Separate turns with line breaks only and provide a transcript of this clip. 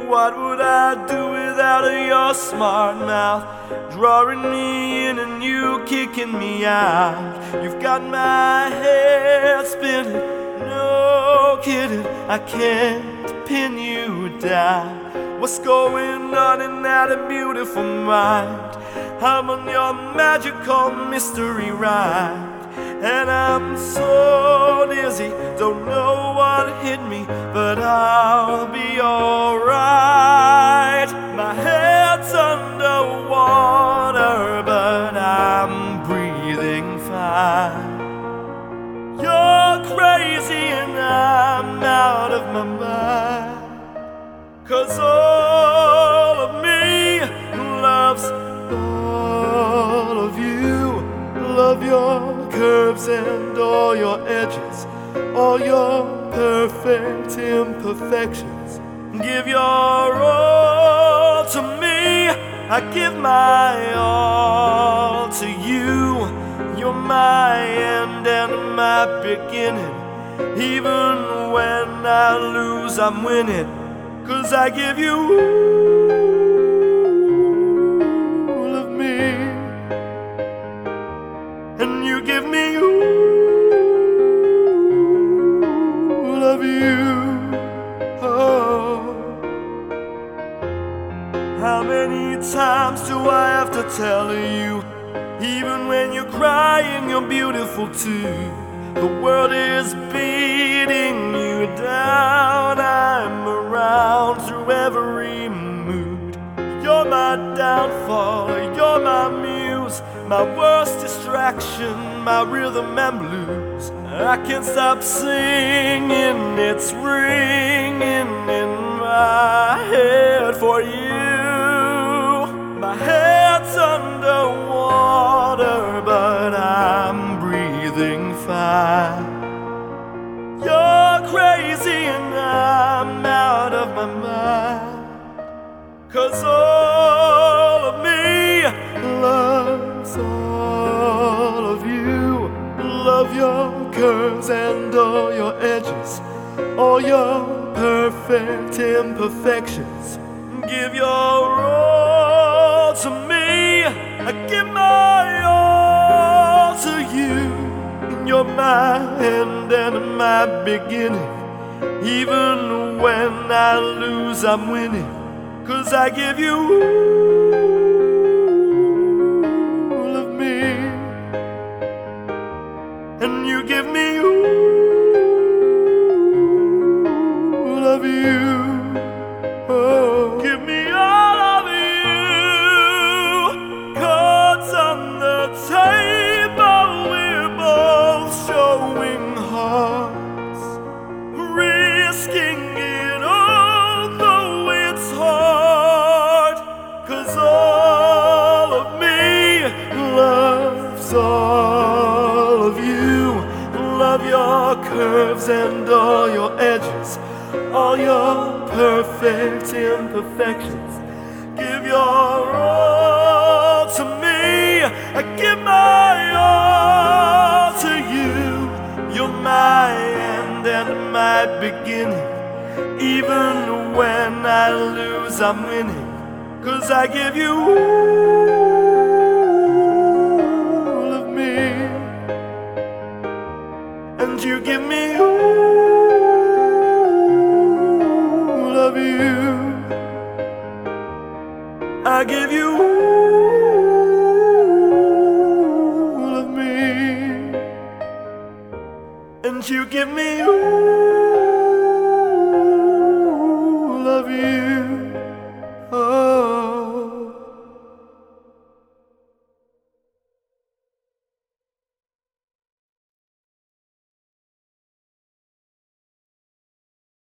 What would I do without your smart mouth, drawing me in and you kicking me out? You've got my head spinning, no kidding, I can't pin you down. What's going on in that beautiful mind? I'm on your magical mystery ride, and I'm so dizzy, don't know what hit me, but I'll be alright. My head's underwater, but I'm breathing fine. You're crazy and I'm out of my mind, 'cause all of me loves all of you. Love your curves and all your edges, all your perfect imperfections. Give your all to me, I give my all to you. You're my end and my beginning. Even when I lose, I'm winning, 'cause I give you all of me, and you give me all of you. Oh, how many times do I have to tell you? Even when you're crying, you're beautiful too. The world is beating you down. I'm around through every mood. You're my downfall, you're my muse, my worst distraction, my rhythm and blues. I can't stop singing, it's ringing in my head for you. My head's underwater, but I'm breathing fine. You're crazy and I'm out of my mind, 'cause all of me loves all of you. Love your curves and all your edges, all your perfect imperfections. Give your all to me, I give my all to you. You're my end and my beginning. Even when I lose, I'm winning, 'cause I give you all of me, and you give me all of you. Oh, give me all of you. Cards on the table, we're both showing hearts, risking it all, though it's hard. 'Cause all of me loves all of you. Love your curves and all your edges, all your perfect imperfections. Give your all to me, I give my all to you. You're my end and my beginning. Even when I lose, I'm winning, 'cause I give you all of me, and you give me all of you. I give you all of me, and you give me all